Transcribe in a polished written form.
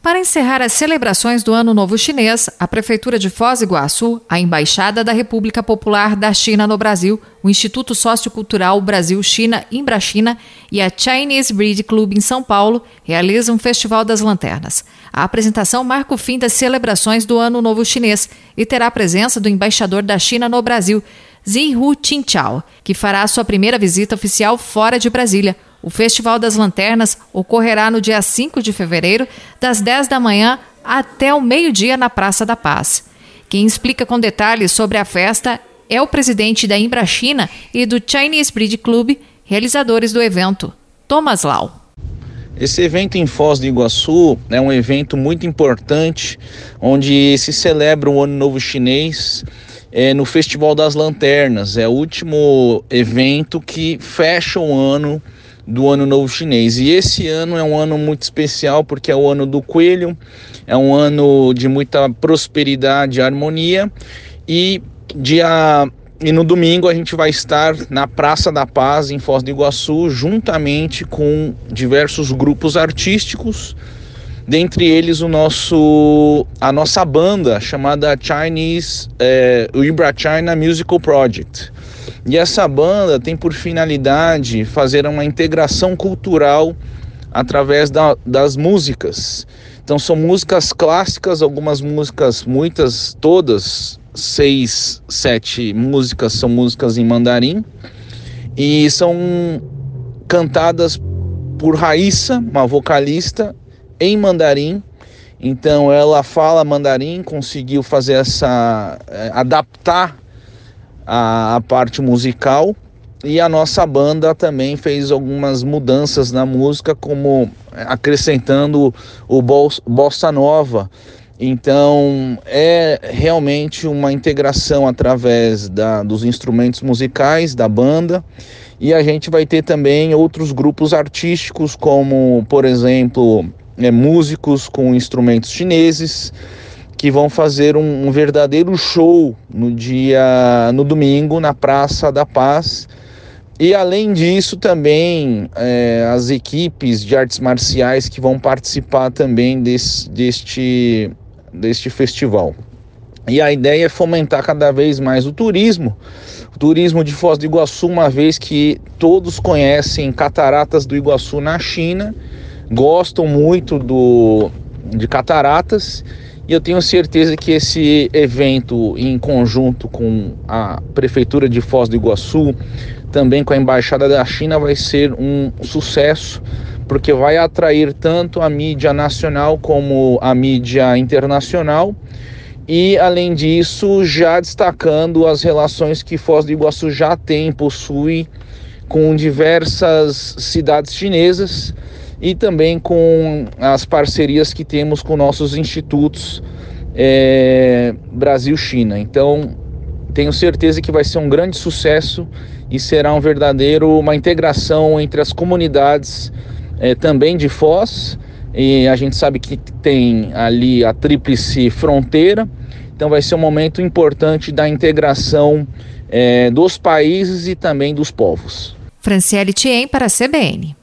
Para encerrar as celebrações do Ano Novo Chinês, a Prefeitura de Foz do Iguaçu, a Embaixada da República Popular da China no Brasil, o Instituto Sociocultural Brasil-China Imbrachina e a Chinese Breed Club em São Paulo realizam um Festival das Lanternas. A apresentação marca o fim das celebrações do Ano Novo Chinês e terá a presença do embaixador da China no Brasil, Zihu Qingchao, que fará sua primeira visita oficial fora de Brasília. O Festival das Lanternas ocorrerá no dia 5 de fevereiro, das 10 da manhã até o meio-dia na Praça da Paz. Quem explica com detalhes sobre a festa é o presidente da Imbrachina e do Chinese Breed Club, realizadores do evento, Thomas Lau. Esse evento em Foz do Iguaçu é um evento muito importante, onde se celebra o Ano Novo Chinês no Festival das Lanternas. É o último evento que fecha o ano do Ano Novo Chinês. E esse ano é um ano muito especial porque é o ano do coelho, é um ano de muita prosperidade e harmonia. E no domingo a gente vai estar na Praça da Paz, em Foz do Iguaçu, juntamente com diversos grupos artísticos, dentre eles a nossa banda chamada Chinese Imbrachina Musical Project. E essa banda tem por finalidade fazer uma integração cultural através das músicas. Então são músicas clássicas, algumas músicas, todas, 6, 7 músicas são músicas em mandarim e são cantadas por Raíssa, uma vocalista, em mandarim. Então ela fala mandarim, conseguiu fazer adaptar a parte musical, e a nossa banda também fez algumas mudanças na música, como acrescentando o bossa nova. Então é realmente uma integração através dos instrumentos musicais da banda, e a gente vai ter também outros grupos artísticos, como por exemplo músicos com instrumentos chineses, que vão fazer um verdadeiro show no domingo na Praça da Paz. E além disso também as equipes de artes marciais que vão participar também deste festival. E a ideia é fomentar cada vez mais o turismo de Foz do Iguaçu, uma vez que todos conhecem Cataratas do Iguaçu na China, gostam muito de cataratas. E eu tenho certeza que esse evento, em conjunto com a Prefeitura de Foz do Iguaçu, também com a Embaixada da China, vai ser um sucesso, porque vai atrair tanto a mídia nacional como a mídia internacional. E, além disso, já destacando as relações que Foz do Iguaçu já possui com diversas cidades chinesas, e também com as parcerias que temos com nossos institutos Brasil-China. Então, tenho certeza que vai ser um grande sucesso e será uma integração entre as comunidades também de Foz, e a gente sabe que tem ali a tríplice fronteira, então vai ser um momento importante da integração dos países e também dos povos. Franciele Thiem para a CBN.